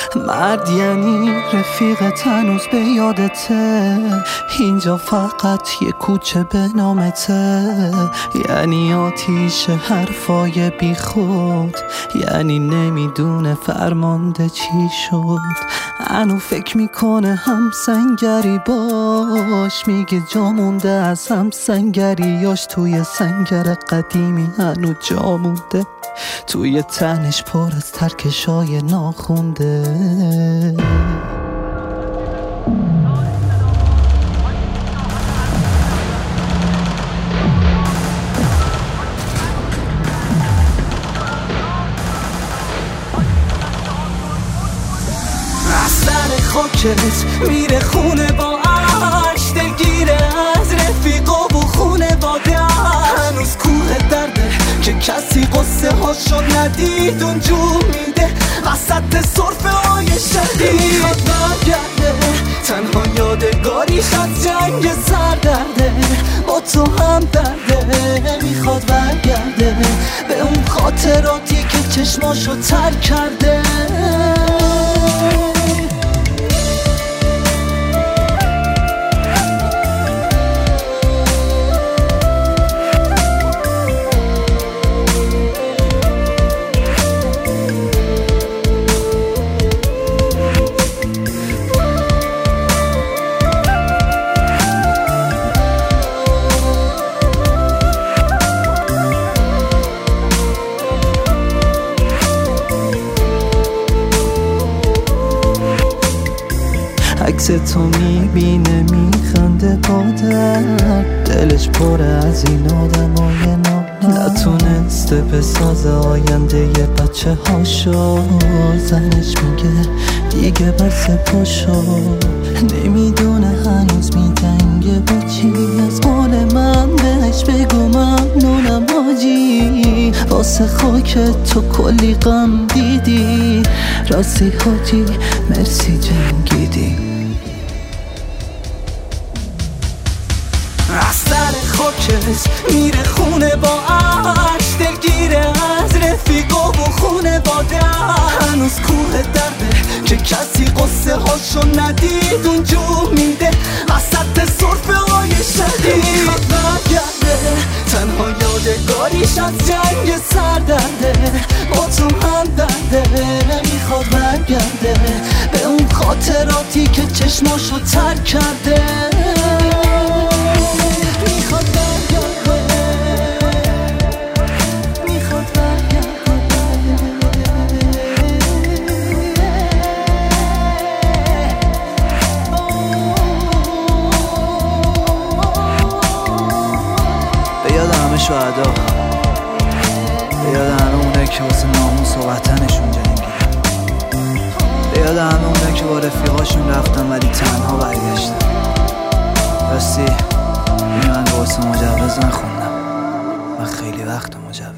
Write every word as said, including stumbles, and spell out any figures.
مرد یعنی رفیقت هنوز به یادته، اینجا فقط یه کوچه به نامته، یعنی آتیش حرفای بی خود، یعنی نمیدونه فرمانده چی شد. هنو فکر میکنه هم سنگری باش، میگه جا مونده از هم سنگریاش، توی سنگر قدیمی هنو جا مونده، توی تنش پر از ترکشای ناخونده. سر خاکت میره خونه با عشق، دلگیره از رفیقا و خونه باده، هنوز کوه درده که کسی قصه هاشو ندید اونجو میده وسط صرفه های شدید. میخواد برگرده تنها یادگاریش از جنگ سردرده، با تو هم درده. میخواد برگرده به اون خاطراتی که چشماشو تر کرده. عکس تو میبینه میخنده با درد، دلش پره از این آدمای نامرد، نتونسته بسازه آینده یه بچه هاشو. زنش میگه دیگه بس پاشو، نمیدونه هنوز میدنگه با چی. از قول من بهش بگو ممنونم حاجی، واسه خاک تو کلی غم دیدی، راستی حاجی مرسی جنگیدی. از سر خاکت میره خونه با عشق، دلگیره از رفیقا و خونه باده، هنوز کوه درده که کسی قصه هاشو ندید اونجو میده وسط صرفه های شدید. میخواد برگرده تنها یادگاریش از جنگ سردرده، با تو هم درده. میخواد برگرده به اون خاطراتی که چشماشو تر کرده. یاد همه شهدا، یاد همه اونه که واسه ناموس و وطنشون جنگیدن، یاد همه اونه که با رفیقاشون رفتن ولی تنها برگشتن. راستی این من واسه مجوز نخوندم، من خیلی وقت مجوز